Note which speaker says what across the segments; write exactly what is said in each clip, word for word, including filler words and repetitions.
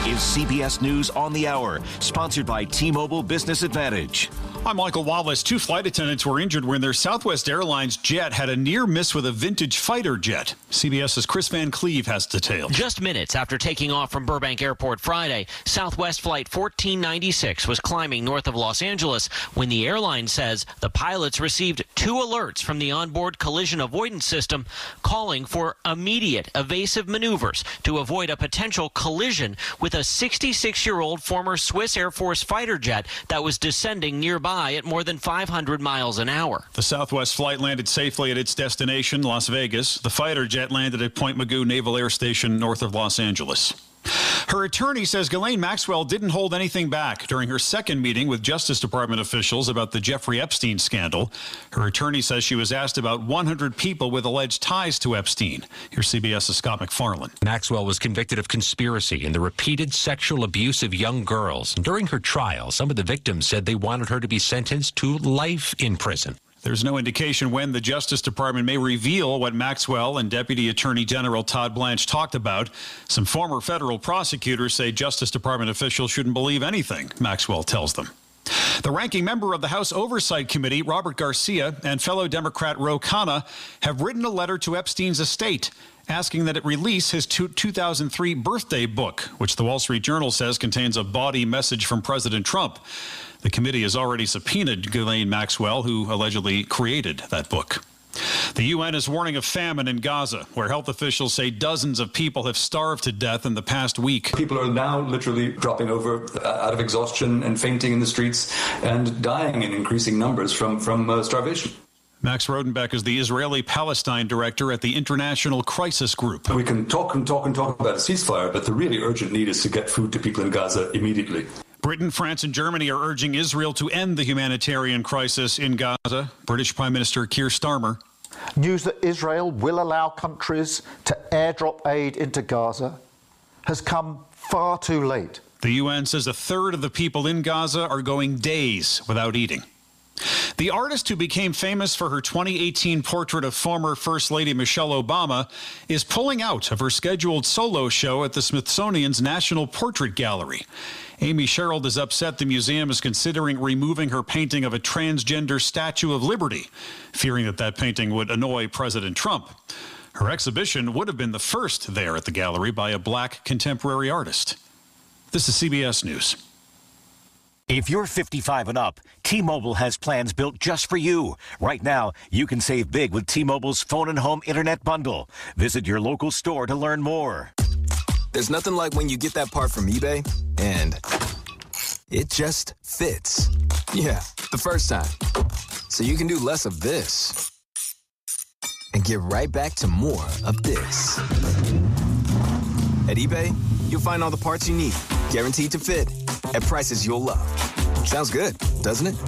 Speaker 1: is C B S News on the Hour, sponsored by T-Mobile Business Advantage.
Speaker 2: I'm Michael Wallace. Two flight attendants were injured when their Southwest Airlines jet had a near miss with a vintage fighter jet. CBS's Chris Van Cleve has details.
Speaker 3: Just minutes after taking off from Burbank Airport Friday, Southwest Flight fourteen ninety-six was climbing north of Los Angeles when the airline says the pilots received two alerts from the onboard collision avoidance system calling for immediate evasive maneuvers to avoid a potential collision with a sixty-six-year-old former Swiss Air Force fighter jet that was descending nearby at more than five hundred miles an hour.
Speaker 2: The Southwest flight landed safely at its destination, Las Vegas. The fighter jet landed at Point Mugu Naval Air Station north of Los Angeles. Her attorney says Ghislaine Maxwell didn't hold anything back during her second meeting with Justice Department officials about the Jeffrey Epstein scandal. Her attorney says she was asked about one hundred people with alleged ties to Epstein. Here's CBS's Scott McFarland.
Speaker 4: Maxwell was convicted of conspiracy in the repeated sexual abuse of young girls. During her trial, some of the victims said they wanted her to be sentenced to life in prison.
Speaker 2: There's no indication when the Justice Department may reveal what Maxwell and Deputy Attorney General Todd Blanche talked about. Some former federal prosecutors say Justice Department officials shouldn't believe anything Maxwell tells them. The ranking member of the House Oversight Committee, Robert Garcia, and fellow Democrat Ro Khanna have written a letter to Epstein's estate asking that it release his two thousand three birthday book, which the Wall Street Journal says contains a bawdy message from President Trump. The committee has already subpoenaed Ghislaine Maxwell, who allegedly created that book. The U N is warning of famine in Gaza, where health officials say dozens of people have starved to death in the past week.
Speaker 5: People are now literally dropping over out of exhaustion and fainting in the streets and dying in increasing numbers from, from uh, starvation.
Speaker 2: Max Rodenbeck is the Israeli-Palestine director at the International Crisis Group.
Speaker 5: We can talk and talk and talk about a ceasefire, but the really urgent need is to get food to people in Gaza immediately.
Speaker 2: Britain, France, and Germany are urging Israel to end the humanitarian crisis in Gaza. British Prime Minister Keir Starmer.
Speaker 6: News that Israel will allow countries to airdrop aid into Gaza has come far too late.
Speaker 2: The U N says a third of the people in Gaza are going days without eating. The artist who became famous for her twenty eighteen portrait of former First Lady Michelle Obama is pulling out of her scheduled solo show at the Smithsonian's National Portrait Gallery. Amy Sherald is upset the museum is considering removing her painting of a transgender Statue of Liberty, fearing that that painting would annoy President Trump. Her exhibition would have been the first there at the gallery by a black contemporary artist. This is C B S News.
Speaker 1: If you're fifty-five and up, T-Mobile has plans built just for you. Right now, you can save big with T-Mobile's phone and home internet bundle. Visit your local store to learn more.
Speaker 7: There's nothing like when you get that part from eBay and it just fits. Yeah, the first time. So you can do less of this and get right back to more of this. At eBay, you'll find all the parts you need, guaranteed to fit, at prices you'll love. Sounds good, doesn't it?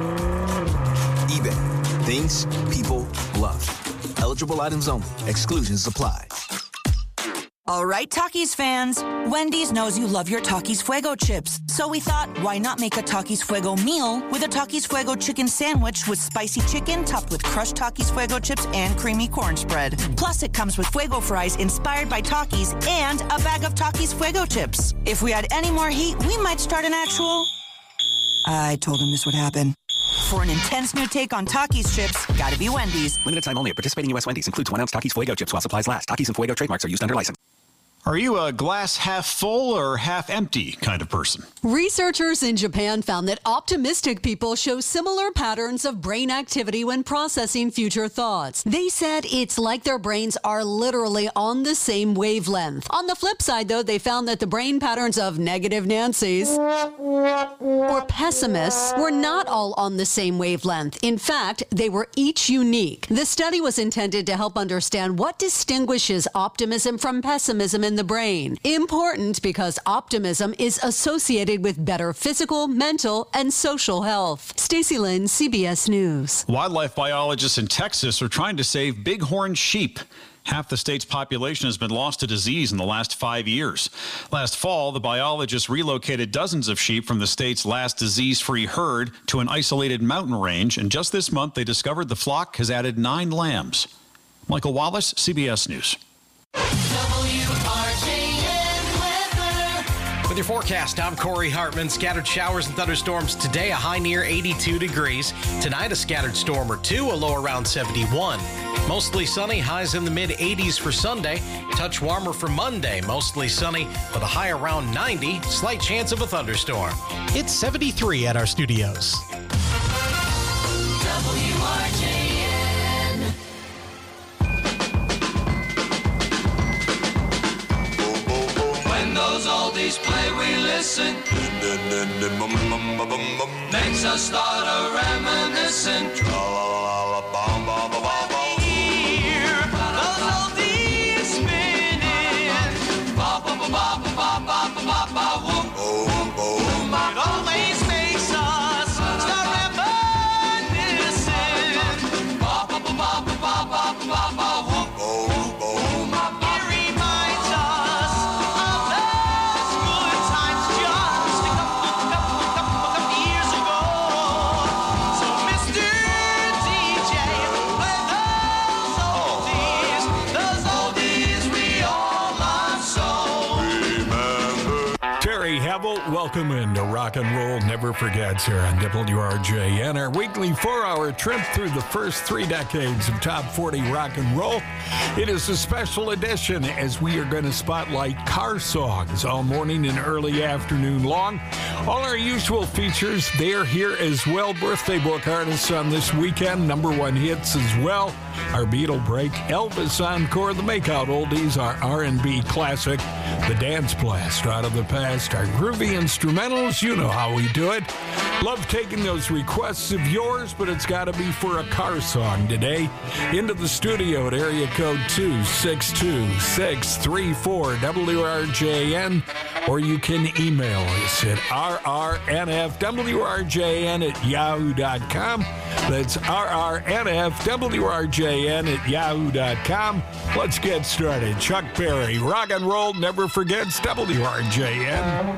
Speaker 7: eBay. Things people love. Eligible items only. Exclusions apply.
Speaker 8: All right, Takis fans. Wendy's knows you love your Takis Fuego chips. So we thought, why not make a Takis Fuego meal with a Takis Fuego chicken sandwich with spicy chicken topped with crushed Takis Fuego chips and creamy corn spread. Plus, it comes with Fuego fries inspired by Takis and a bag of Takis Fuego chips. If we had any more heat, we might start an actual... I told him this would happen. For an intense new take on Takis chips, gotta be Wendy's.
Speaker 9: Limited time only at participating U S Wendy's. Includes one ounce Takis Fuego chips while supplies last. Takis and Fuego trademarks are used under license.
Speaker 2: Are you a glass half full or half empty kind of person?
Speaker 10: Researchers in Japan found that optimistic people show similar patterns of brain activity when processing future thoughts. They said it's like their brains are literally on the same wavelength. On the flip side, though, they found that the brain patterns of negative Nancys or pessimists were not all on the same wavelength. In fact, they were each unique. The study was intended to help understand what distinguishes optimism from pessimism in the brain. Important because optimism is associated with better physical, mental, and social health. Stacey Lynn, C B S News.
Speaker 2: Wildlife biologists in Texas are trying to save bighorn sheep. Half the state's population has been lost to disease in the last five years. Last fall, the biologists relocated dozens of sheep from the state's last disease-free herd to an isolated mountain range, and just this month they discovered the flock has added nine lambs. Michael Wallace, C B S News.
Speaker 11: W R J N weather. your forecast, I'm Corey Hartman. Scattered showers and thunderstorms today, a high near eighty-two degrees. Tonight, a scattered storm or two, a low around seventy-one. Mostly sunny, highs in the mid eighties for Sunday. Touch warmer for Monday, mostly sunny with a high around ninety. Slight chance of a thunderstorm. It's seventy-three at our studios.
Speaker 12: W R J N. When those oldies play, we listen. Makes us start a reminiscing. Hear those oldies spinning. Ba ba ba ba ba ba ba ba whoop. It always makes us start reminiscing. Ba ba ba ba ba ba ba ba whoop. It reminds us of those good times just a couple, couple, couple, couple years ago. So Mister D J, play those oldies, those oldies we all love so.
Speaker 13: Terry Havel, welcome into Rock and Roll Never Forgets here on W R J N, our weekly four-hour trip through the first three decades of top forty rock and roll. It is a special edition as we are going to spotlight car songs all morning and early afternoon long. All our usual features, they're here as well. Birthday book artists on this weekend, number one hits as well. Our Beatle break, Elvis Encore, the Makeout Oldies, our R and B classic, the Dance Blast out of the past, our groovy instrumentals, you know how we do it. Love taking those requests of yours, but it's got to be for a car song today. Into the studio at area code two six two, six three four, W R J N, or you can email us at R R N F W R J N at yahoo dot com. That's R R N F W R J N at yahoo dot com. Let's get started. Chuck Berry, Rock and Roll Never Forgets, W R J N.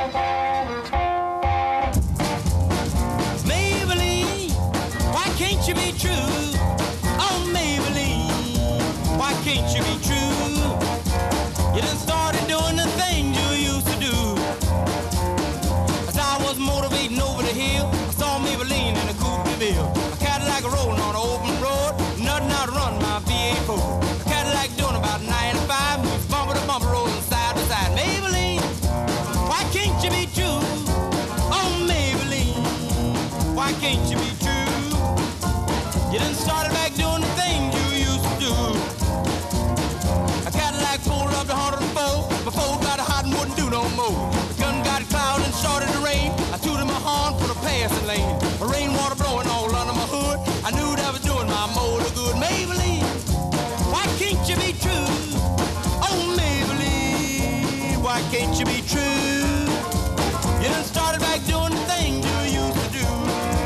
Speaker 12: Maybelline, why can't you be true? Oh, Maybelline, why can't you be true? You done started doing the things you used to do. As I was motivating over the hill, I saw Maybelline in a coupe de ville. A Cadillac rolling on an open road, nothing out to run my V eight four. A Cadillac doing about ninety-five, moves bumper to bumper, rolling side to side. Maybelline, why can't you be true? Oh, Maybelline, why can't you be true? You done started back doing the things you used to do. A Cadillac pulled up to one oh four, my four got hot and wouldn't do no more. The gun got cloud and started to rain. I tooted my horn for the passing lane. The rainwater blowing all under my hood. I knew that was doing my motor good. Maybelline, why can't you be true? Oh, Maybelline, why can't you be true? You done started back doing the things you used to do.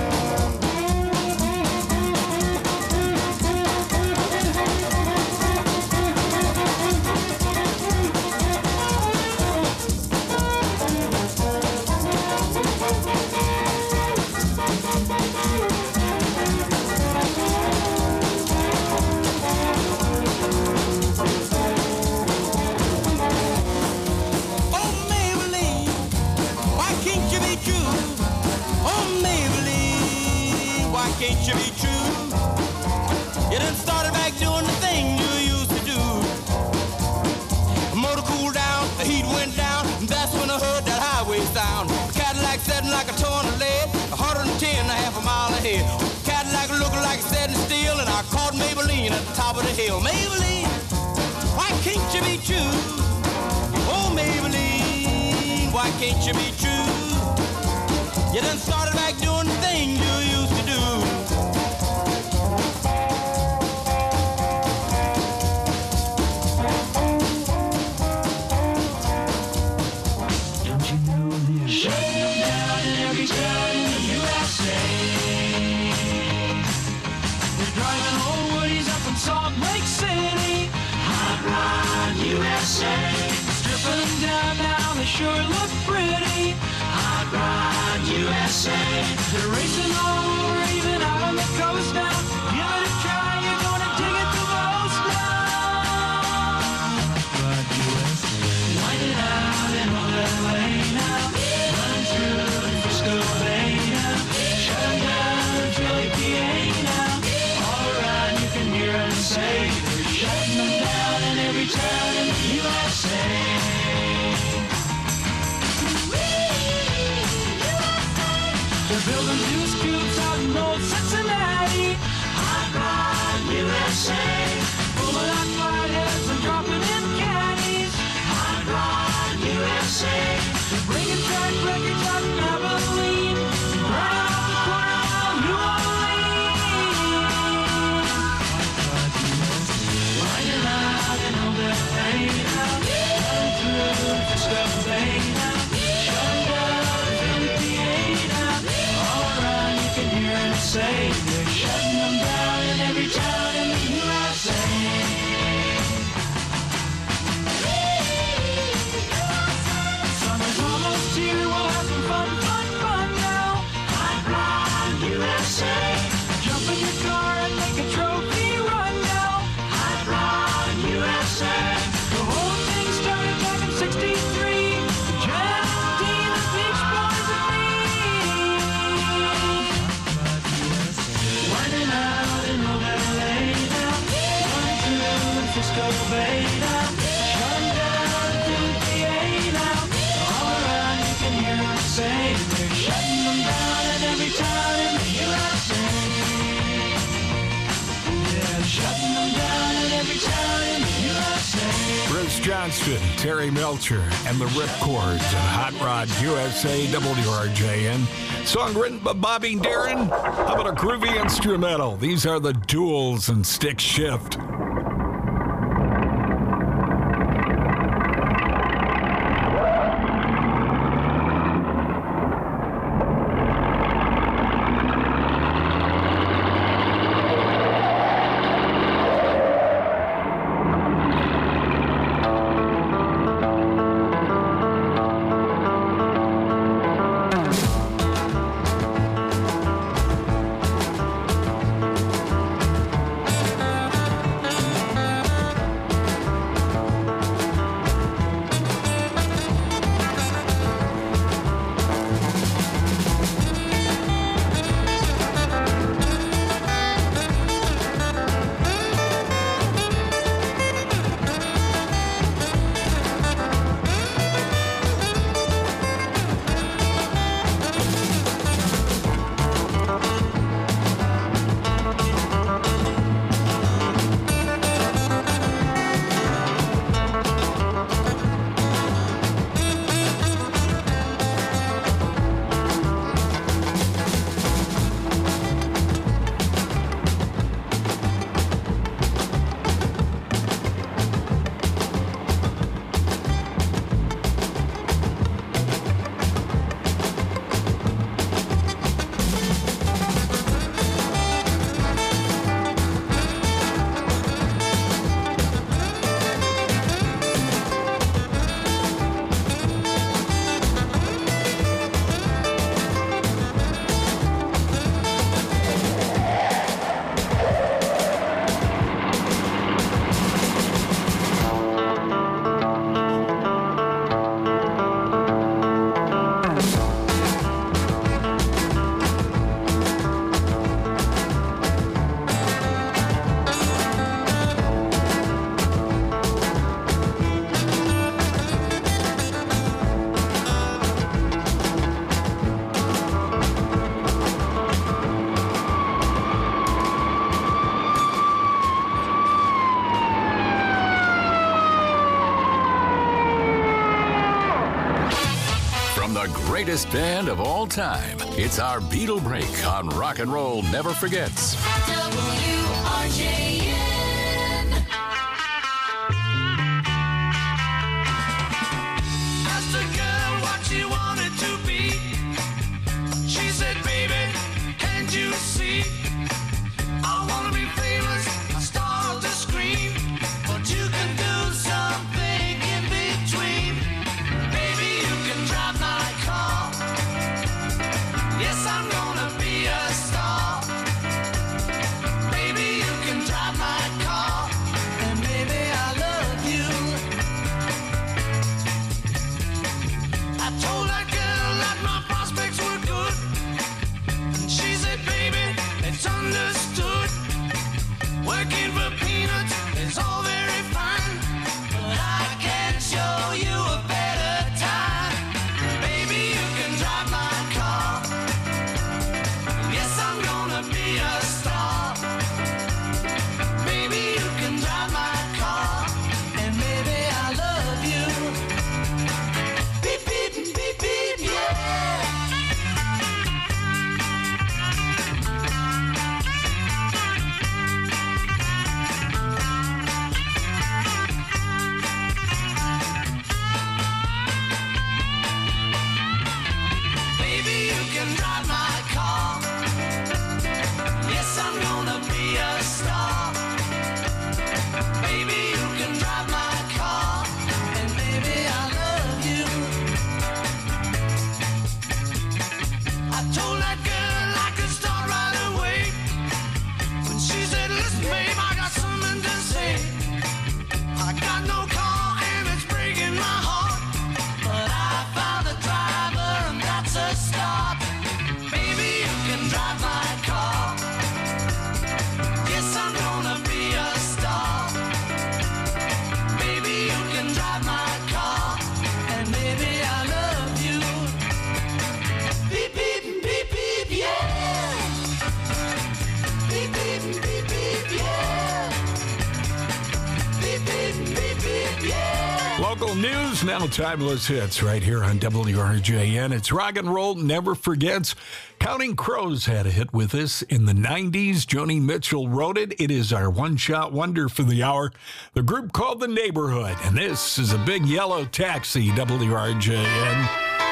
Speaker 12: Oh, Maybelline, why can't you be true? Oh, Maybelline, why can't you be true? You done started back doing the thing you used to do. The motor cooled down, the heat went down, and that's when I heard that highway sound. The Cadillac setting like a ton of lead, one hundred ten and a half a mile ahead. Cadillac looking like it's setting still, and I caught Maybelline at the top of the hill. Maybelline, why can't you be true? Oh, Maybelline, why can't you be true? You done started back doing the thing you used to do. Don't you know they're shutting them down in every town in the U S A? They're driving old woodies up in Salt Lake City. Hot Rod U S A. Stripping them down now, they sure look pretty. Hot Rod U S A. They're racing all over, even out on the coast now. Give it a try, you're gonna dig it the most now. Hot Rod U S A. Wind it out in all that lane. S A. Full of hot flatheads and dropping in caddies. Hot Rod U S A. They're bringing track records out in Abilene. Right off the corner of New Orleans. Winding out in Old Atlanta. Running through Frisco Bay now. Shutting down fifty-eight now. All around you can hear it say they're shutting them down in every town in the U S A. Summer's almost here, we'll have some fun, fun, fun now. Hot Rod U S A. Jump in your car and make a trophy run now. Hot Rod U S A. The whole thing started back in sixty-three. Jack, Dean, the Beach Boys and me. Winding out in Old L A now. Running through Frisco Bay now. Shutting down fifty-eight now. All around you can hear them say they're shutting them down in every town in the U S A. Yeah, shutting them down in every town in the U S A.
Speaker 13: Bruce Johnston, Terry Melcher, and the Ripcords at Hot Rod U S A, W R J N. Song written by Bobby Darin. How about a groovy instrumental? These are the Duels and Stick Shift.
Speaker 14: Greatest band of all time. It's our Beatle break on Rock and Roll Never Forgets.
Speaker 12: W R J N. Asked a girl what she wanted to be. She said, baby, can't you see? I want to be famous, a star to scream. But you can do something in between. Baby, you can drive my car. Yes, I'm gonna be a star. Baby, you can drive
Speaker 13: news, now timeless hits right here on W R J N. It's Rock and Roll Never Forgets. Counting Crows had a hit with this in the nineties. Joni Mitchell wrote it. It is our one-shot wonder for the hour. The group called The Neighborhood, and this is a Big Yellow Taxi, W R J N.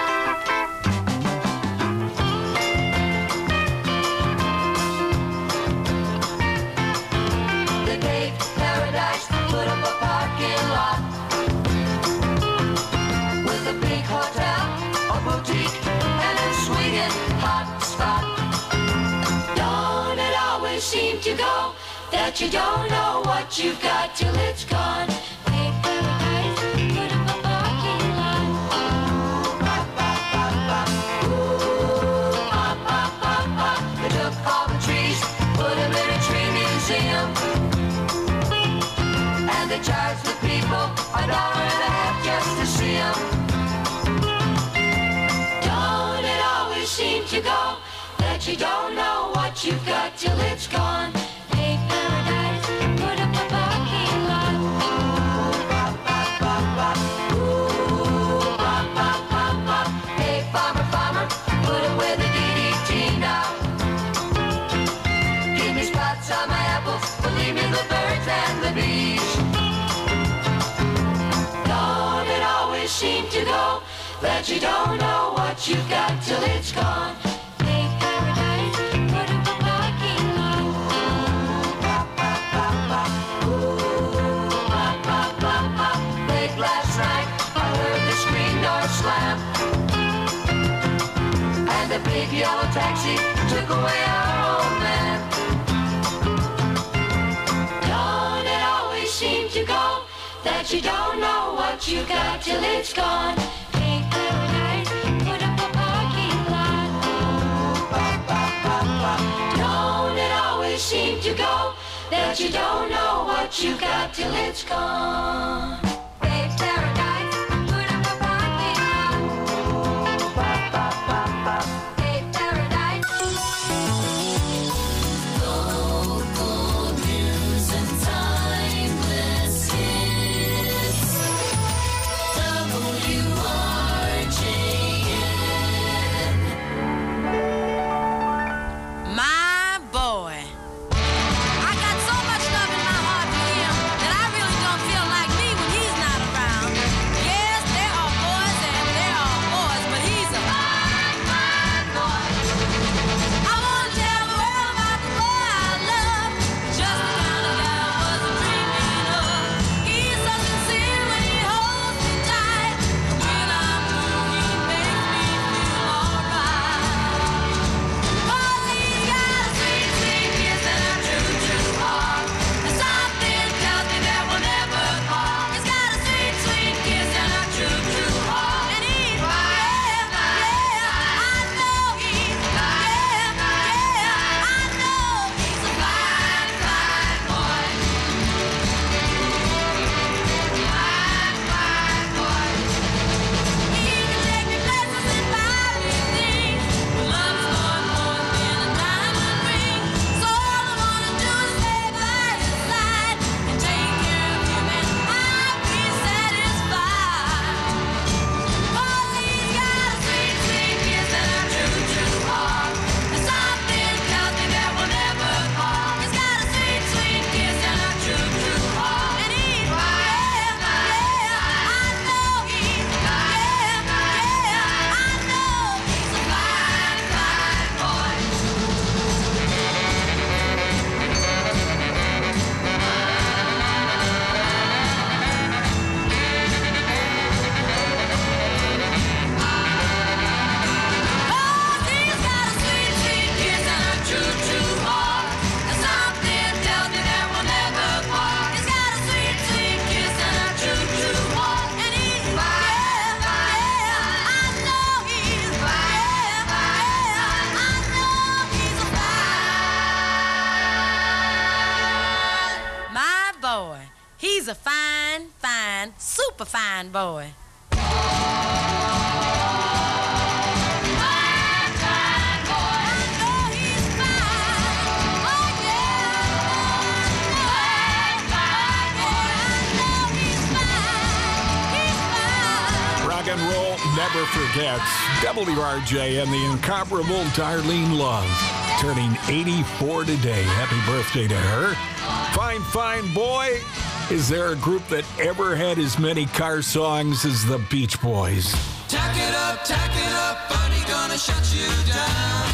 Speaker 15: To go, that you don't know what you've got till it's gone. Big paradise, put up a parking lot. Ooh, pop, pop, pop, pop. Ooh, pop, pop, pop, pop. They took all the trees, put them in a tree museum. And they charged the people a dollar and a half just to see them. Don't it always seem to go, that you don't know what you've got till it's gone. Big paradise, put up a parking lot. Ooh, pop, pop, pop, pop. Ooh, pop, pop, pop, pop. Hey, farmer, farmer, put it where the D D T now. Give me spots on my apples, believe me, the birds and the bees. Don't it always seem to go, that you don't know what you've got till it's gone. The big yellow taxi took away our old man. Don't it always seem to go, that you don't know what you got till it's gone. Big paradise, put up a parking lot. Ooh, pop, pop, pop, pop. Don't it always seem to go, that you don't know what you got till it's gone. Big paradise, put up a parking lot. Ooh, pop, pop, pop, pop.
Speaker 16: He's a fine, fine, super fine boy. He's fine.
Speaker 13: and Roll never forgets. W R J and the incomparable Darlene Love, turning eighty-four today. Happy birthday to her. Fine, fine boy. Is there a group that ever had as many car songs as the Beach Boys?
Speaker 12: Tack it up, tack it up, buddy, gonna shut you down.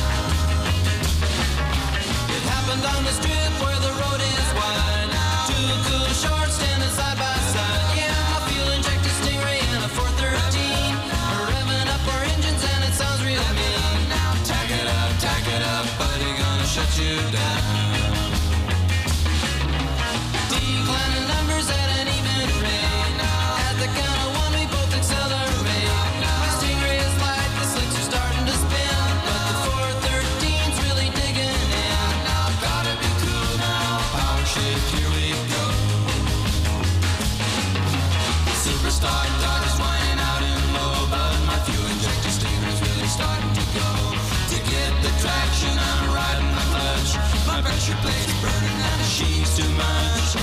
Speaker 12: It happened on the strip where the road is wide. Two cool shorts standing side by side. Yeah, my fuel injected Stingray and a four thirteen. We're revving up our engines and it sounds real mean. Now tack it up, tack it up, buddy, gonna shut you down. Declining numbers at an even rate. At the count of one, we both accelerate. My Stingray is light, the slicks are starting to spin, but the four thirteen's really digging in. Now gotta be cool now, power shift, here we go. Superstar dog is whining out in low, but my fuel injector Stingray's really starting to go. To get the traction, I'm riding the clutch. My pressure plate's burning and the she's too much.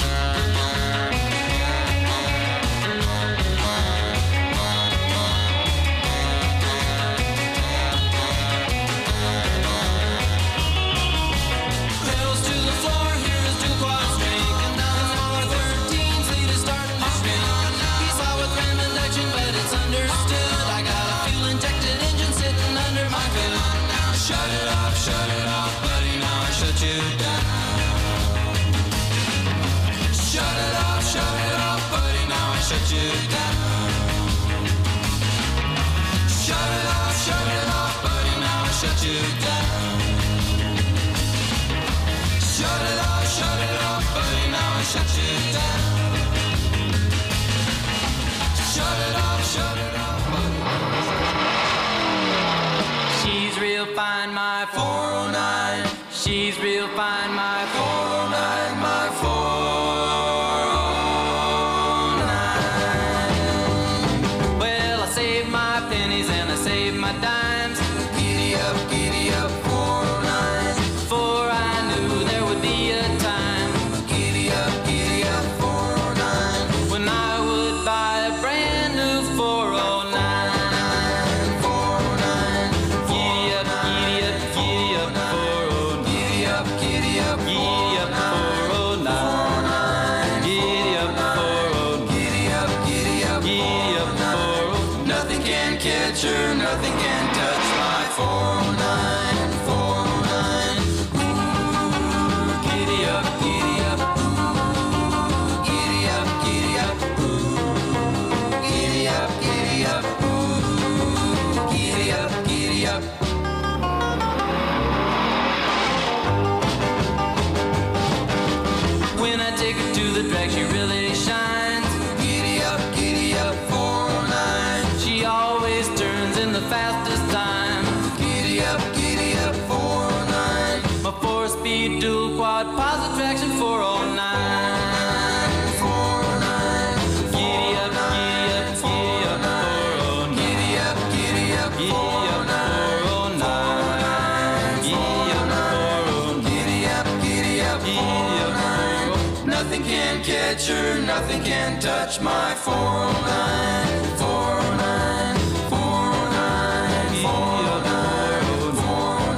Speaker 12: Pedals to the floor, here is two quad straight. And down the four thirteen's lead is starting to spin. He saw with ram induction, but it's understood. I got a fuel injected engine sitting under my hood. Now shut it off, shut it off, buddy, now I shut you down. Shut it off, shut it off, buddy, now I shut you down. Shut it off, shut it off, buddy, now I shut you down. Shut it off, shut it off, buddy, now I shut you down. Shut it off, shut it off, buddy. She's real fine, my four oh nine. She's real fine, my four oh nine, my four oh nine. Well, I saved my pennies and I saved my dimes. Giddy up, giddy up, four oh nine. Before I knew there would be a time. Giddy up, giddy up, four oh nine. When I would buy a brand new four oh nine. four oh nine. Giddy up, giddy up, giddy up, four oh nine. Giddy up, giddy up, giddy up, four oh nine. Giddy up, four oh nine. Giddy up, giddy up, giddy up, four oh nine. Nothing can catch her, nothing can touch my four oh nine, four oh nine. Ooh, giddy up, giddy up, ooh, giddy up, giddy up, ooh, giddy up, giddy up, ooh, giddy up, giddy up. When I take her to the drag, she really shines. Giddy up, giddy up, four oh nine. She always turns in the fastest time. Giddy up, giddy up, four oh nine. My four-speed dual quad positive traction, four oh nine. four oh nine. Giddy up, giddy up, giddy up, four oh nine. Giddy up, giddy up, four oh nine. Giddy up, four oh nine. Giddy up, giddy up, four oh nine. Nothing can catch her, nothing can touch my four oh nine, four oh nine, four oh nine, four oh nine, four oh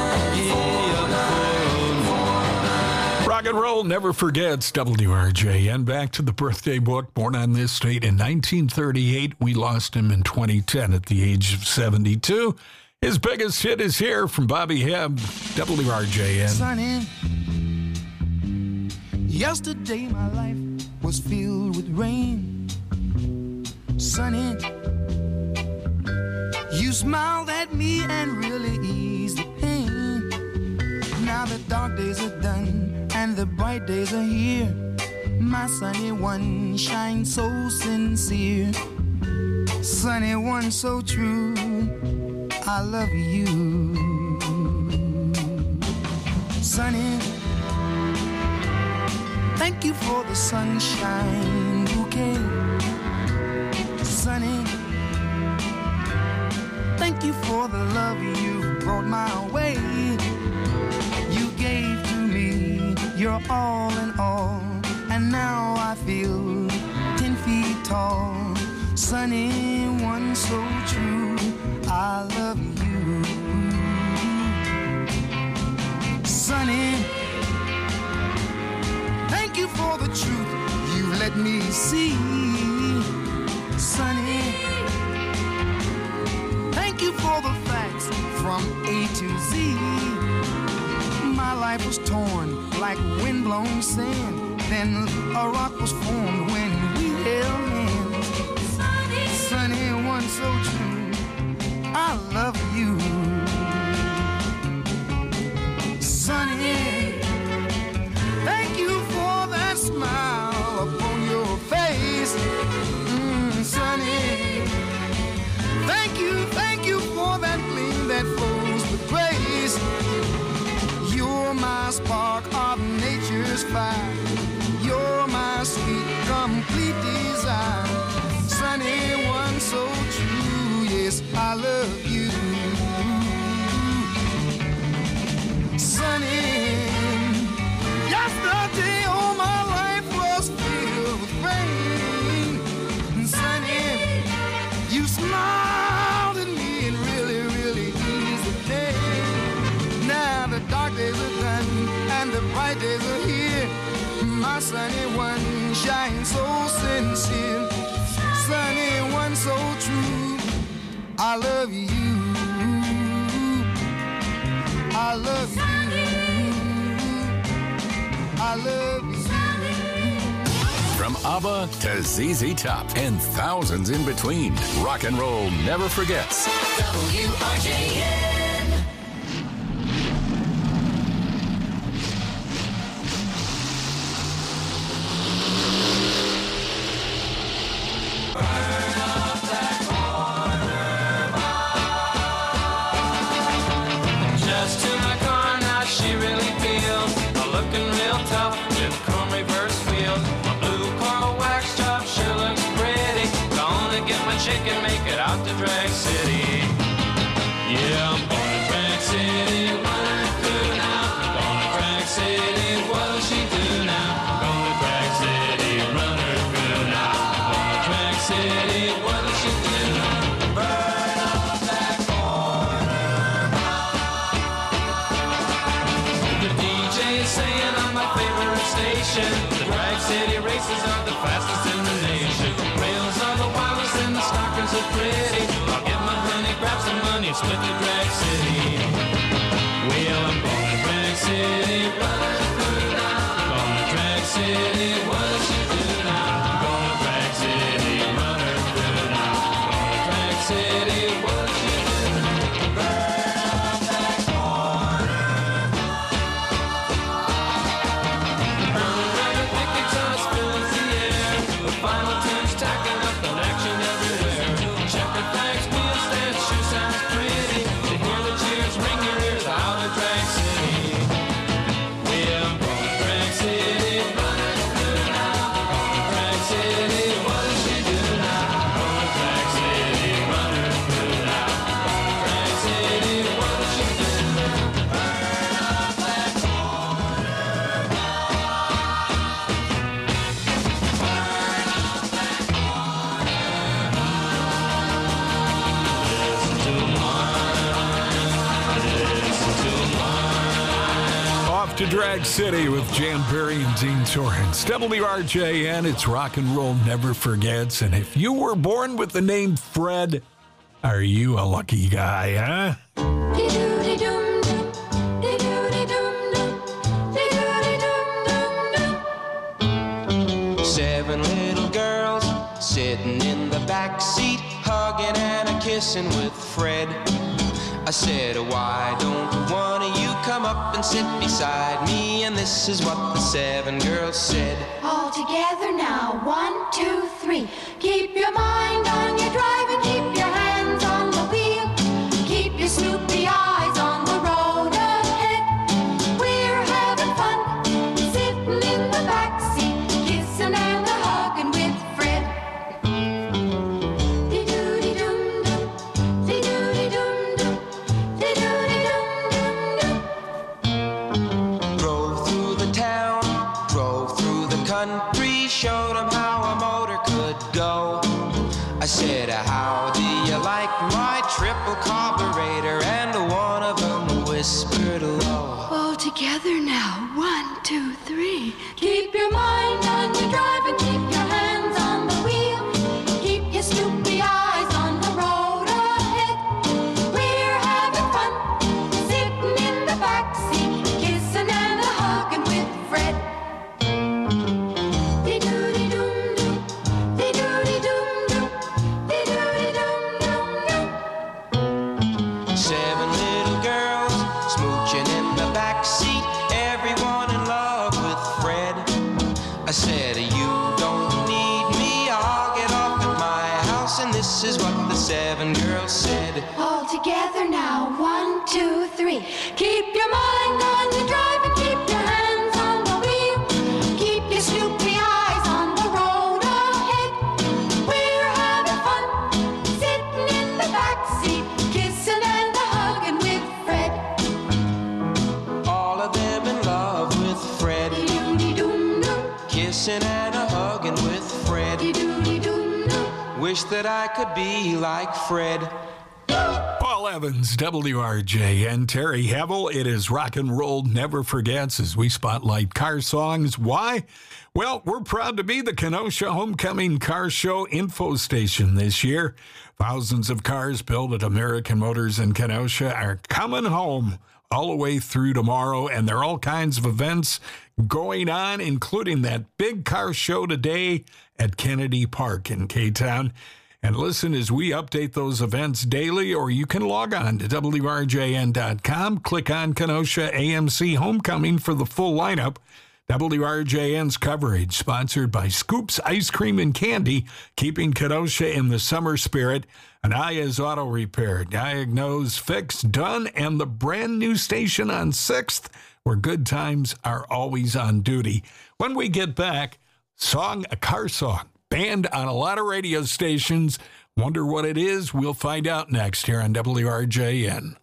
Speaker 12: nine.
Speaker 13: Rock and Roll never forgets. W R J N. Back to the birthday book. Born on this date in nineteen thirty-eight. We lost him in twenty ten at the age of seventy-two. His biggest hit is here from Bobby Hebb. W R J N.
Speaker 17: Sunny. Yesterday my life was filled with rain. Sunny, you smiled at me and really eased the pain. Now the dark days are done and the bright days are here. My sunny one shines so sincere. Sunny one so true, I love you. Sunny, thank you for the sunshine bouquet. Sunny, thank you for the love you brought my way. You gave to me your all in all, and now I feel ten feet tall. Sunny one so true, I love you. Sunny, thank you for the truth you let me see. Sunny, thank you for the facts from A to Z. My life was torn like windblown sand. Then a rock was formed when we held hands. Sunny, sunny one so true, I love you. Sunny, thank you for that smile upon your face. Mm, sunny, thank you, thank you for that gleam that flows with grace. You're my spark of nature's fire. You're my sweet, complete desire. Sunny one so true, yes, I love you. Sunny, yesterday all my life was filled with rain. Sunny, you smiled at me and really, really eased the day. Now the dark days are done and the bright days are here. My sunny one shines so sincere. Sunny one so true, I love you. I love you. I love you.
Speaker 14: From ABBA to Z Z Top and thousands in between, rock and roll never forgets.
Speaker 15: W R J N. Burn up that corner bar. Just to my car now, she really feels looking real tough with chrome reverse wheels. My blue car wax job sure looks pretty. Gonna get my chicken, make it out to Drag City. Yeah, I'm going to Drag City. What I do now? Going to Drag City. What'll she do now? Going to Drag City. Run her through now. Going to Drag City. What'll she do now? Burn up that corner bar. The D J is saying I'm my favorite station. The Drag City races are the fastest in the nation. Rails are the wildest and the stockers are pretty. I'll get my honey, grab some money, and split the Drag City. Well, I'm going to Drag City, running through now. Going to Drag City, what does she do now? Going to Drag City, run her through now. Going to Drag City, what does she do now? Burn up that corner. Final tunes tacking up an action everywhere. Checkered flags, wheel stands, shoe sounds pretty. To hear the cheers, ring your ears out of Drag City. Well, I'm going to Drag City, running through now. Going to Drag City, what does she do now? Going to Drag City, running through now. Going to Drag City, what does she do now? Burn up that corner bar.
Speaker 13: Off to Drag City with Jan Berry and Dean Torrance. W R J N, it's rock and roll never forgets. And if you were born with the name Fred, are you a lucky guy, huh?
Speaker 12: Seven little girls sitting in the back seat, hugging and a kissing with Fred. I said, why don't one of you come up and sit beside me? And this is what the seven girls said.
Speaker 15: All together now, one, two, three. Keep your mind on your drive and keep your hands on the wheel. Keep your Snoopy eyes on the road ahead. We're having fun, sitting in the back seat, kissing and a hugging with Fred. Dee-doo-dee-dum-dum, dee-doo-dee-dum-dum, dee-doo-dee-dum-dum.
Speaker 12: Drove through the town, drove through the country, showed them how a motor could go. I said, little carburetor, and one of them whispered low.
Speaker 15: All together now, one, two, three. Keep your mind on your drive and keep your hands on the wheel. Keep your snoopy eyes on the road ahead. We're having fun, sitting in the backseat, kissing and a hugging with Fred. Dee-doo-dee-doom-doom, dee-doo-dee-doom-doom, dee-doo-dee-doom-doom-doom.
Speaker 12: Seven little girls smooching in the backseat, everyone in love with Fred. I said, you don't need me, I'll get off at my house. And this is what the seven girls said.
Speaker 15: All together now, one, two, three. Keep your mind on your drive and keep your hands on the wheel. Keep your snoopy eyes on the road ahead. We're having fun, sitting in the backseat, kissing and a hugging with Fred.
Speaker 12: All of them in love with Fred,
Speaker 15: Dee-doo-dee-doom-doom,
Speaker 12: kissing and a hugging with Fred.
Speaker 15: dee-doo-dee-doom-doom.
Speaker 12: Wish that I could be like Fred.
Speaker 13: Paul Evans, W R J N, Terry Hevel. It is Rock and Roll Never Forgets as we spotlight car songs. Why? Well, we're proud to be the Kenosha Homecoming Car Show info station this year. Thousands of cars built at American Motors in Kenosha are coming home all the way through tomorrow, and there are all kinds of events going on, including that big car show today at Kennedy Park in K-Town. And listen as we update those events daily, or you can log on to W R J N dot com, click on Kenosha A M C Homecoming for the full lineup. W R J N's coverage, sponsored by Scoops Ice Cream and Candy, keeping Kenosha in the summer spirit. Anaya's Auto Repair, diagnose, fix, done, and the brand new station on sixth, where good times are always on duty. When we get back, song, a car song, banned on a lot of radio stations. Wonder what it is? We'll find out next here on W R J N.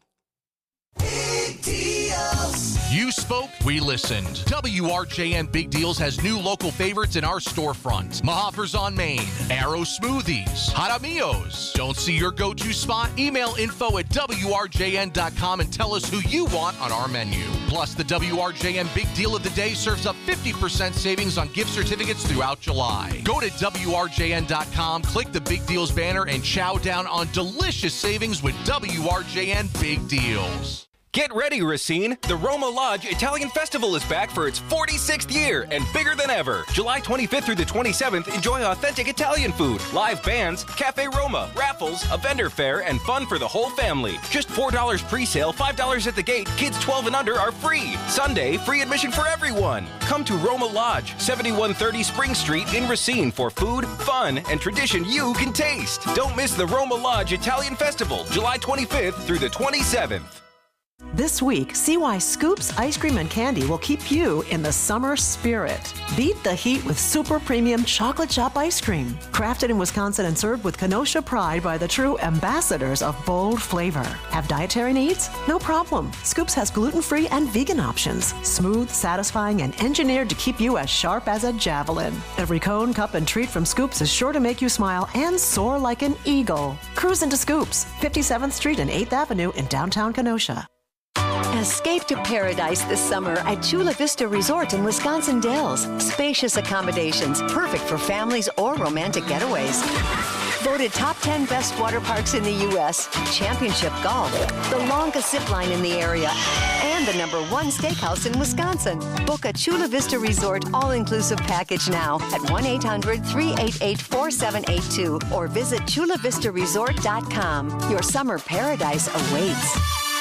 Speaker 18: You spoke, we listened. W R J N Big Deals has new local favorites in our storefront. Mahafers on Main, Arrow Smoothies, Jaramillos. Don't see your go-to spot? Email info at W R J N dot com and tell us who you want on our menu. Plus, the W R J N Big Deal of the Day serves up fifty percent savings on gift certificates throughout July. Go to W R J N dot com, click the Big Deals banner, and chow down on delicious savings with W R J N Big Deals.
Speaker 19: Get ready, Racine! The Roma Lodge Italian Festival is back for its forty-sixth year and bigger than ever. July twenty-fifth through the twenty-seventh, enjoy authentic Italian food, live bands, Cafe Roma, raffles, a vendor fair, and fun for the whole family. Just four dollars pre-sale, five dollars at the gate. Kids twelve and under are free. Sunday, free admission for everyone. Come to Roma Lodge, seventy-one thirty Spring Street in Racine for food, fun, and tradition you can taste. Don't miss the Roma Lodge Italian Festival, July twenty-fifth through the twenty-seventh.
Speaker 20: This week, see why Scoops Ice Cream and Candy will keep you in the summer spirit. Beat the heat with super premium chocolate chop ice cream. Crafted in Wisconsin and served with Kenosha pride by the true ambassadors of bold flavor. Have dietary needs? No problem. Scoops has gluten-free and vegan options. Smooth, satisfying, and engineered to keep you as sharp as a javelin. Every cone, cup, and treat from Scoops is sure to make you smile and soar like an eagle. Cruise into Scoops, fifty-seventh Street and eighth Avenue in downtown Kenosha.
Speaker 21: Escape to paradise this summer at Chula Vista Resort in Wisconsin Dells. Spacious accommodations, perfect for families or romantic getaways. Voted top ten best water parks in the U S, championship golf, the longest zip line in the area, and the number one steakhouse in Wisconsin. Book a Chula Vista Resort all-inclusive package now at one eight hundred, three eight eight, four seven eight two or visit chula vista resort dot com. Your summer paradise awaits.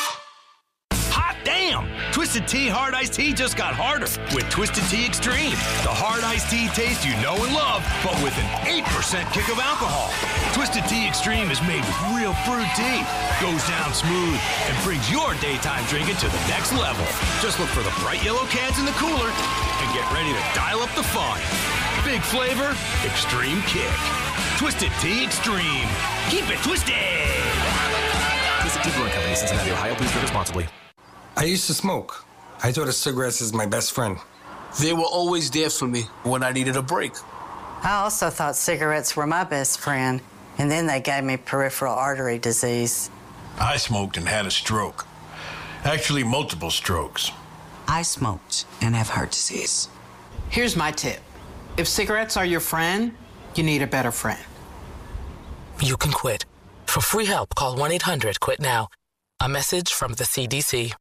Speaker 22: Damn! Twisted Tea Hard Iced Tea just got harder with Twisted Tea Extreme. The hard iced tea taste you know and love, but with an eight percent kick of alcohol. Twisted Tea Extreme is made with real fruit tea, goes down smooth, and brings your daytime drinking to the next level. Just look for the bright yellow cans in the cooler and get ready to dial up the fun. Big flavor, extreme kick. Twisted Tea Extreme. Keep it twisted!
Speaker 9: Twisted Tea Brewing Company, Cincinnati, Ohio. Please drink responsibly.
Speaker 23: I used to smoke. I thought of cigarettes as my best friend.
Speaker 24: They were always there for me when I needed a break.
Speaker 25: I also thought cigarettes were my best friend, and then they gave me peripheral artery disease.
Speaker 22: I smoked and had a stroke. Actually, multiple strokes.
Speaker 3: I smoked and have heart disease. Here's my tip. If cigarettes are your friend, you need a better friend.
Speaker 4: You can quit. For free help, call one eight hundred quit now. A message from the C D C.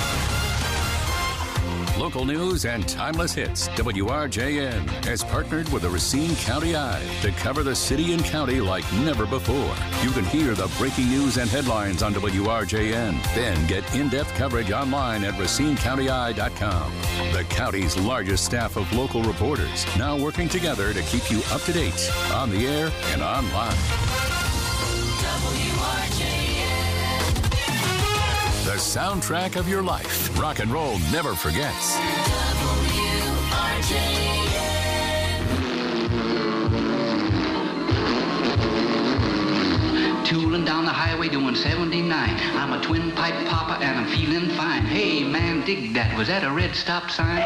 Speaker 14: Local news and timeless hits. W R J N has partnered with the Racine County Eye to cover the city and county like never before. You can hear the breaking news and headlines on W R J N. Then get in-depth coverage online at racine county eye dot com. The county's largest staff of local reporters now working together to keep you up to date on the air and online.
Speaker 15: W R J N.
Speaker 14: The soundtrack of your life. Rock and roll never forgets.
Speaker 15: W R J N.
Speaker 5: Tooling down the highway doing seventy-nine. I'm a twin pipe papa and I'm feeling fine. Hey man, dig that. Was that a red stop sign?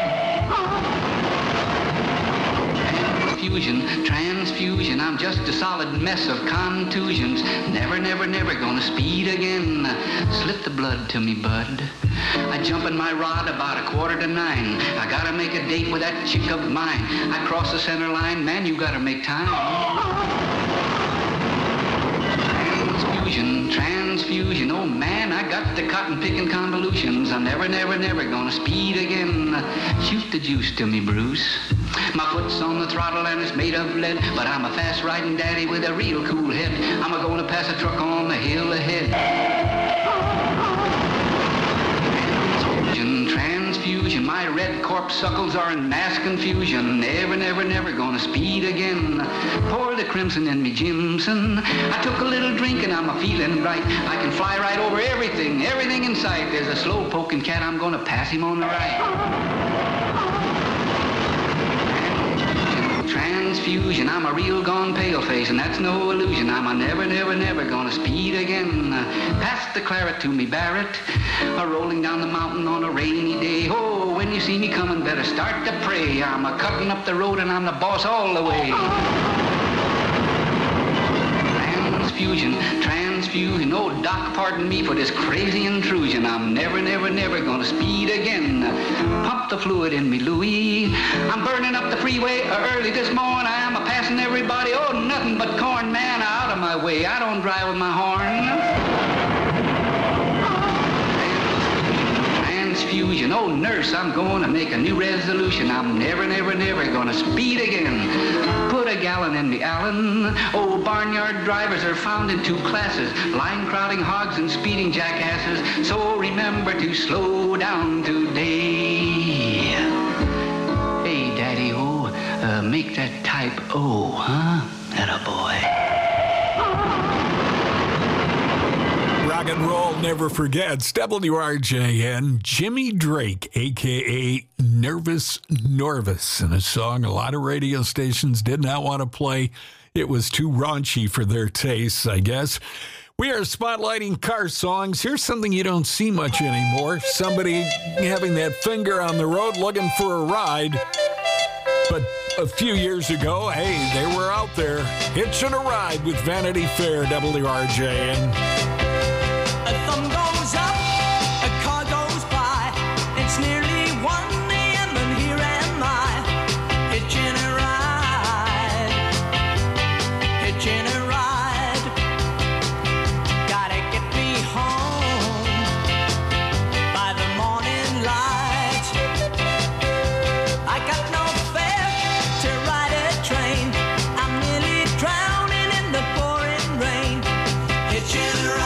Speaker 5: Transfusion, transfusion, I'm just a solid mess of contusions. Never, never, never gonna speed again. Slip the blood to me, bud. I jump in my rod about a quarter to nine. I gotta make a date with that chick of mine. I cross the center line, man, you gotta make time. Transfusion, transfusion, oh man, I got the cotton picking convolutions. I'm never, never, never gonna speed again. Shoot the juice to me, Bruce. My foot's on the throttle and it's made of lead, but I'm a fast riding daddy with a real cool head. I'm a gonna pass a truck on the hill ahead. Transfusion, transfusion, my red corpuscles are in mass confusion. Never, never, never gonna speed again. Pour the crimson in me, Jimson. I took a little drink and I'm a feeling right. I can fly right over everything, everything in sight. There's a slow poking cat, I'm gonna pass him on the right. Transfusion, I'm a real gone pale face, and that's no illusion. I'm a never, never, never gonna speed again. Pass the claret to me, Barrett. A rolling down the mountain on a rainy day. Oh, when you see me coming, better start to pray. I'm a cutting up the road and I'm the boss all the way. Transfusion, transfusion, oh doc, pardon me for this crazy intrusion. I'm never, never, never gonna speed again. Pump the fluid in me, Louie. I'm burning up the freeway early this morning. I'm a passing everybody, oh nothing but corn, man, out of my way. I don't drive with my horn. Transfusion, oh nurse, I'm going to make a new resolution. I'm never, never, never gonna speed again. Put a gallon in me, Allen. Oh, barnyard drivers are found in two classes, line crowding hogs and speeding jackasses. So remember to slow down today. Hey, Daddy, oh, uh, make that type O, huh? Atta boy.
Speaker 13: Rock and roll never forgets. W R J N, Jimmy Drake, a k a. Nervous Norvis, and a song a lot of radio stations did not want to play. It was too raunchy for their tastes, I guess. We are spotlighting car songs. Here's something you don't see much anymore. Somebody having that finger on the road looking for a ride. But a few years ago, hey, they were out there hitching a ride with Vanity Fair, W R J N.
Speaker 15: A thumb goes up, a car goes by. It's nearly one a.m. and here am I, hitching a ride, hitching a ride. Gotta get me home by the morning light. I got no fare to ride a train. I'm nearly drowning in the pouring rain, hitching a ride.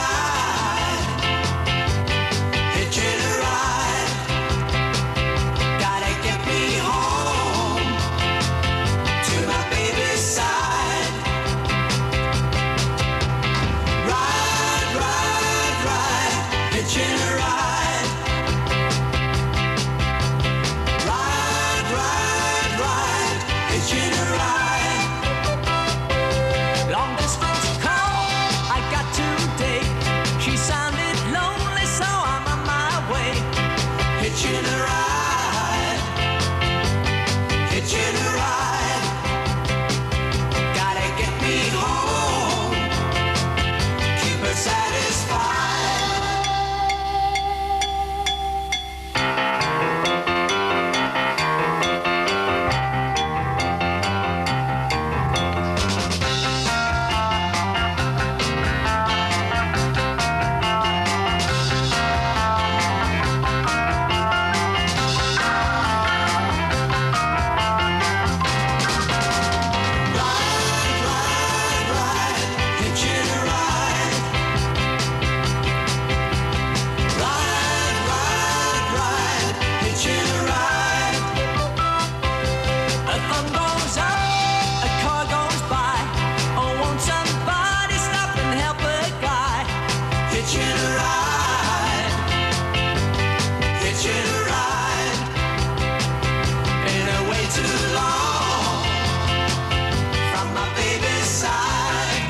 Speaker 12: hitching a ride, hitching a ride, ain't a way too long from my baby's side.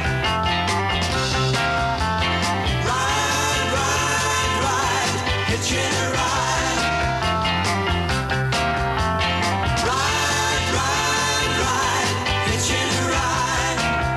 Speaker 12: Ride, ride, ride, hitching a ride. Ride, ride, ride, hitching a ride.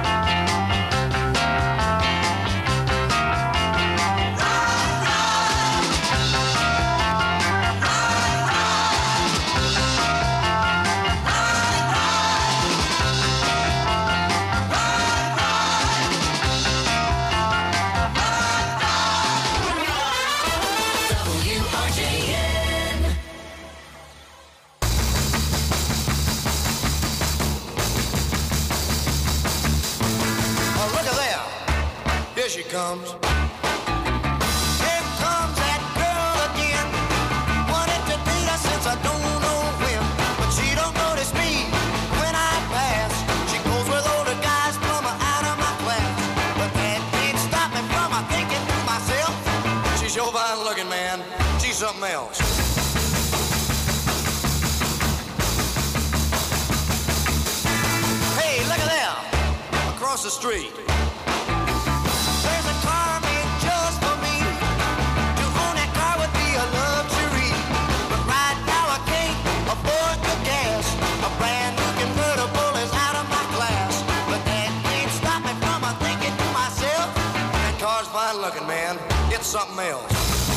Speaker 12: W R J N.
Speaker 1: Oh, look at there. Here she comes. Here comes that girl again. Wanted to date her since I don't know when. But she don't notice me when I pass. She goes with older guys, plumber out of my class. But that can't stop me from my thinking to myself. She's sure fine looking, man. She's something else. Hey, look at there. Across the street. There's a car made just for me. To own that car would be a luxury. But right now I can't afford the gas. A brand new convertible is out of my class. But that can't stop me from my thinking to myself. That car's fine looking, man. It's something else.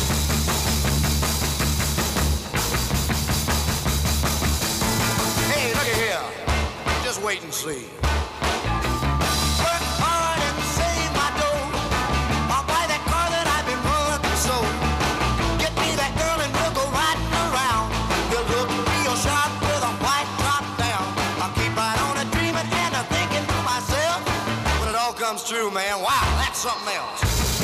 Speaker 1: Hey, look at here. Just wait and see. Work hard and save my dough. I'll buy that car that I've been working so. Get me that girl and we'll go riding around. We'll look real sharp with a white top down. I'll keep right on a dreaming and a thinking to myself. When it all comes true, man, wow, that's something else.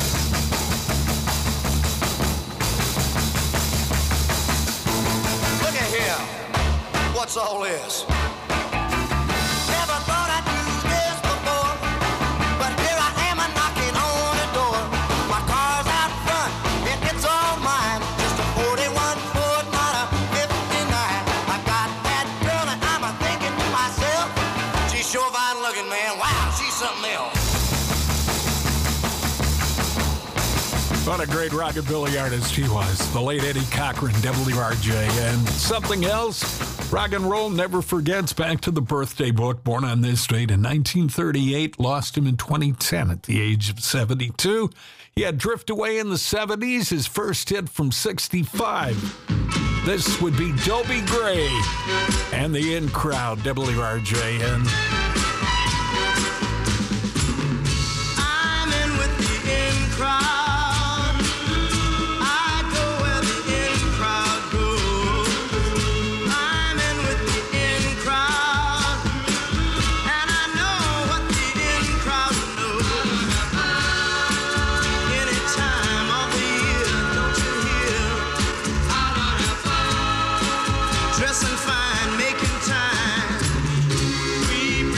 Speaker 1: Look at here. What's all this? Never thought I'd do this before, but here I am a knocking on the door. My car's out front and it's all mine. Just a forty-one Ford, not a fifty-nine. I got that girl and I'm a thinking to myself, she's sure fine looking, man. Wow, she's something else.
Speaker 13: What a great rockabilly artist he was, the late Eddie Cochran, W R J. And something else, rock and roll never forgets. Back to the birthday book, born on this date in nineteen thirty-eight, lost him in twenty ten at the age of seventy-two. He had Drift Away in the seventies, his first hit from sixty-five. This would be Dobie Gray and the In Crowd, W R J N.
Speaker 12: I'm in with the in crowd. Dressing fine, making time.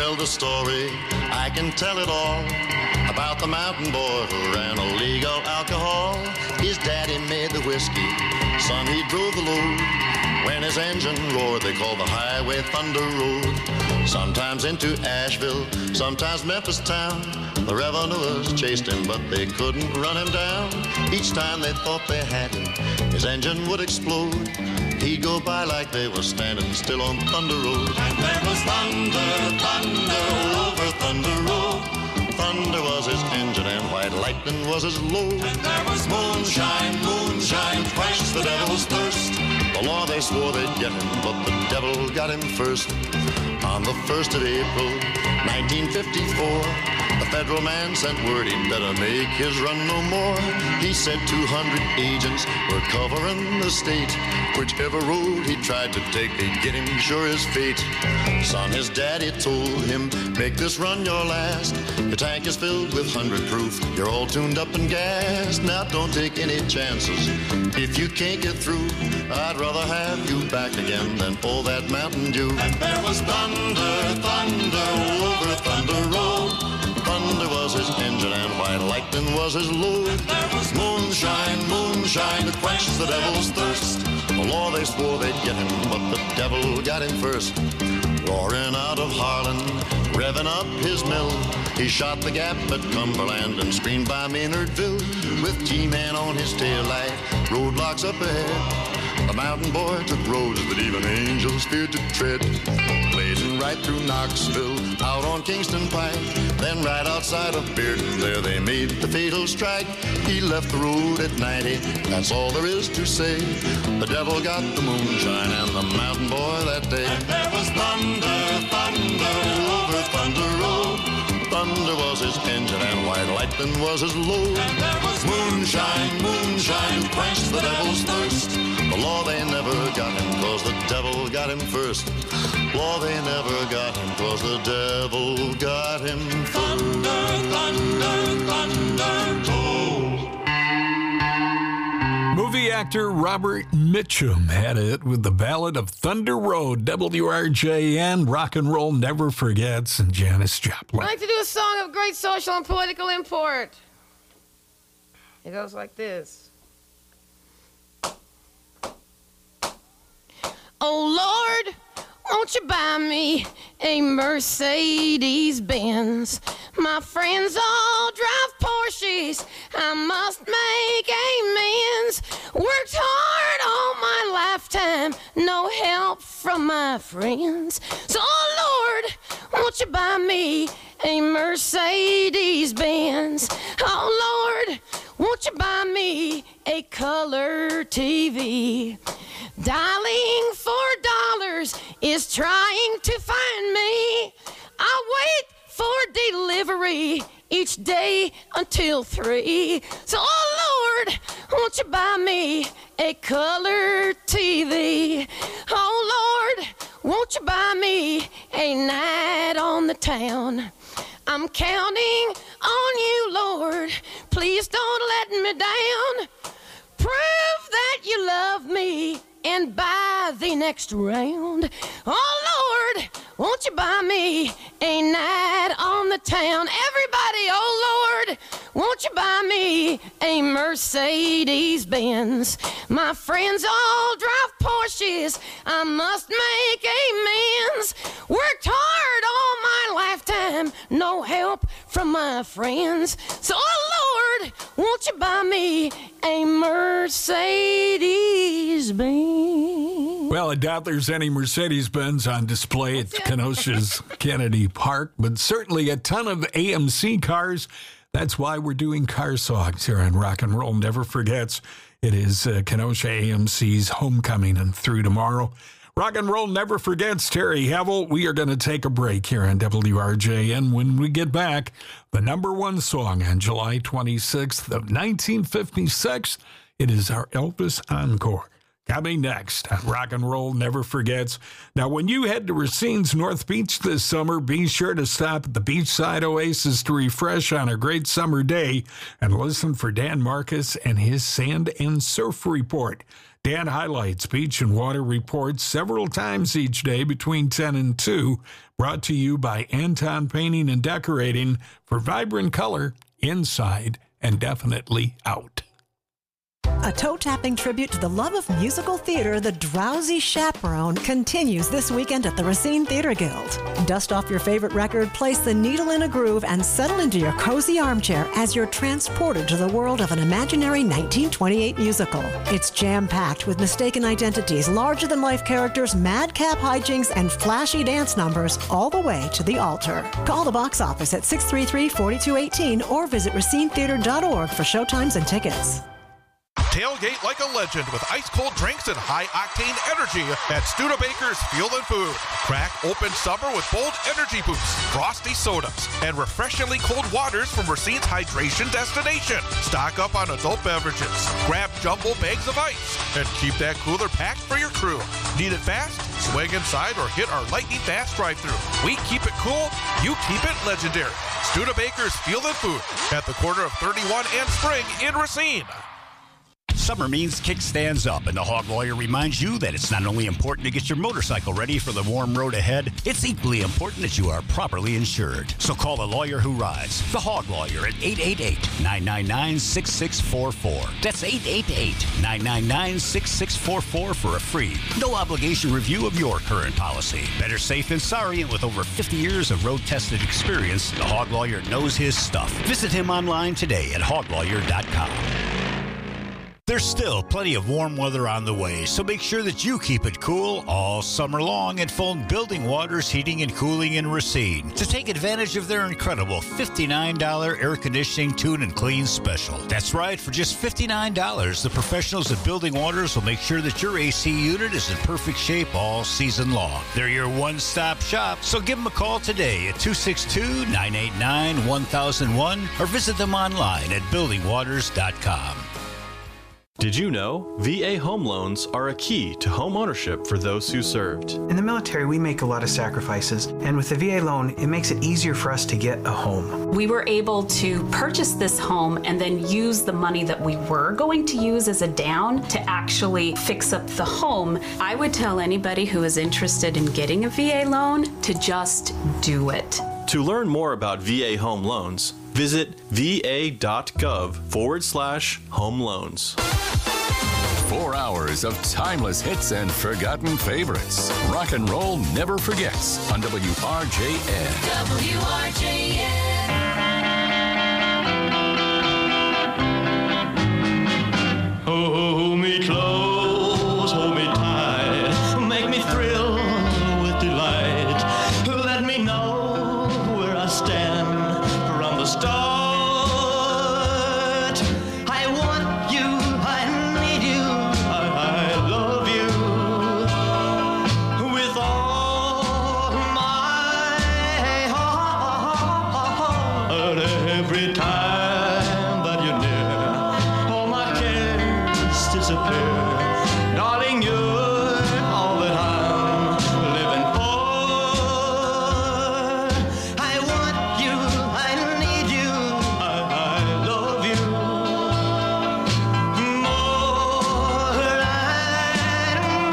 Speaker 6: tell the story, I can tell it all about the mountain boy who ran illegal alcohol. His daddy made the whiskey, son, he drove the load. When his engine roared, they called the highway Thunder Road. Sometimes into Asheville, sometimes Memphis town. The revenuers chased him, but they couldn't run him down. Each time they thought they had him, his engine would explode. He'd go by like they were standing still on Thunder Road. And there was thunder, thunder, all over Thunder Road. Thunder was his engine and white lightning was his load. And there was moonshine, moonshine, quenched the devil's thirst. The law they swore they'd get him, but the devil got him first. On the first of April, nineteen fifty-four, the federal man sent word he'd better make his run no more. He said two hundred agents were covering the state. Whichever road he tried to take, they'd get him sure as fate. Son, his daddy told him, make this run your last. Your tank is filled with hundred proof. You're all tuned up and gassed. Now don't take any chances. If you can't get through, I'd rather have you back again than all that Mountain Dew. And there was thunder, thunder, over Thunder Road. Thunder was his engine and white lightning was his load. And there was moonshine, moonshine to quench the devil's thirst. The law they swore they'd get him, but the devil got him first. Roaring out of Harlan, revving up his mill, he shot the gap at Cumberland and screamed by Maynardville. With G-Man on his taillight, roadblocks up ahead, the mountain boy took roads that even angels feared to tread. Blazing right through Knoxville, out on Kingston Pike, then right outside of Bearden, there they made the fatal strike. He left the road at ninety, that's all there is to say. The devil got the moonshine and the mountain boy that day. And there was thunder, thunder, over Thunder Road. Thunder was his engine and white lightning was his load. And there was moonshine, moonshine, to quench the devil's thirst. The law they never got him, cause the devil got him first. Law they never got him, cause the devil got him first. Thunder, thunder, thunder, roll.
Speaker 13: Movie actor Robert Mitchum had it with the Ballad of Thunder Road. W R J N, rock and roll never forgets, and Janis Joplin.
Speaker 7: I'd like to do a song of great social and political import. It goes like this. Oh, Lord, won't you buy me a Mercedes Benz? My friends all drive Porsches. I must make amends. Worked hard all my lifetime, no help from my friends. So, oh, Lord, won't you buy me a Mercedes Benz? Oh, Lord, won't you buy me a color T V? Dialing for dollars is trying to find me. I wait for delivery each day until three. So, oh Lord, won't you buy me a color T V? Oh Lord, won't you buy me a night on the town? I'm counting on you, Lord. Please don't let me down. Prove that you love me and buy the next round. Oh, Lord, won't you buy me a night on the town? Everybody, oh, Lord, won't you buy me a Mercedes Benz? My friends all drive Porsches. I must make amends. Worked hard all my lifetime, no help from my friends. So, oh, Lord, won't you buy me a Mercedes Benz?
Speaker 13: Well, I doubt there's any Mercedes-Benz on display at Kenosha's Kennedy Park, but certainly a ton of A M C cars. That's why we're doing car songs here on Rock and Roll Never Forgets. It is uh, Kenosha A M C's homecoming and through tomorrow. Rock and Roll Never Forgets. Terry Havel. We are going to take a break here on W R J N. When we get back, the number one song on July twenty-sixth of nineteen fifty-six, it is our Elvis Encore. Coming next on Rock and Roll Never Forgets. Now, when you head to Racine's North Beach this summer, be sure to stop at the Beachside Oasis to refresh on a great summer day and listen for Dan Marcus and his Sand and Surf Report. Dan highlights beach and water reports several times each day between ten and two. Brought to you by Anton Painting and Decorating for vibrant color inside and definitely out.
Speaker 20: A toe-tapping tribute to the love of musical theater, The Drowsy Chaperone, continues this weekend at the Racine Theater Guild. Dust off your favorite record, place the needle in a groove, and settle into your cozy armchair as you're transported to the world of an imaginary nineteen twenty-eight musical. It's jam-packed with mistaken identities, larger-than-life characters, madcap hijinks, and flashy dance numbers all the way to the altar. Call the box office at six three three, four two one eight or visit racine theater dot org for showtimes and tickets.
Speaker 2: Tailgate like a legend with ice-cold drinks and high-octane energy at Studebaker's Fuel and Food. Crack open summer with bold energy boosts, frosty sodas, and refreshingly cold waters from Racine's hydration destination. Stock up on adult beverages. Grab jumbo bags of ice and keep that cooler packed for your crew. Need it fast? Swing inside or hit our lightning-fast drive-thru. We keep it cool, you keep it legendary. Studebaker's Fuel and Food at the corner of thirty-one and Spring in Racine.
Speaker 8: Summer means kickstands up, and the Hog Lawyer reminds you that it's not only important to get your motorcycle ready for the warm road ahead, it's equally important that you are properly insured. So call the lawyer who rides, the Hog Lawyer, at eight eight eight, nine nine nine, six six four four. That's eight eight eight, nine nine nine, six six four four for a free, no-obligation review of your current policy. Better safe than sorry, and with over fifty years of road-tested experience, the Hog Lawyer knows his stuff. Visit him online today at hog lawyer dot com. There's still plenty of warm weather on the way, so make sure that you keep it cool all summer long and phone Building Waters Heating and Cooling in Racine to take advantage of their incredible fifty-nine dollars air conditioning tune and clean special. That's right, for just fifty-nine dollars, the professionals at Building Waters will make sure that your A C unit is in perfect shape all season long. They're your one-stop shop, so give them a call today at two six two, nine eight nine, one thousand one or visit them online at building waters dot com.
Speaker 10: Did you know V A home loans are a key to home ownership for those who served?
Speaker 11: In the military, we make a lot of sacrifices, and with the V A loan, it makes it easier for us to get a home.
Speaker 25: We were able to purchase this home and then use the money that we were going to use as a down to actually fix up the home. I would tell anybody who is interested in getting a V A loan to just do it.
Speaker 10: To learn more about V A home loans, visit va.gov forward slash home loans.
Speaker 14: Four hours of timeless hits and forgotten favorites. Rock and roll never forgets on W R J N.
Speaker 15: W R J N.
Speaker 26: Hold me close, hold me tight, make me thrill with delight. Let me know where I stand from the start. I want you, I need you, I, I love you with all my heart. Every time that you're near, all my cares disappear. Darling, you're all that I'm living for. I want you, I need you, I, I love you more and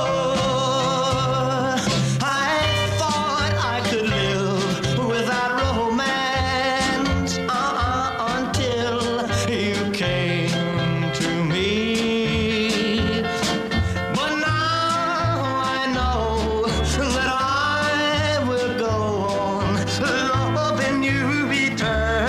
Speaker 26: more. I thought I could live without romance uh, until you came to me. But now I know that I will go on loving you eternally.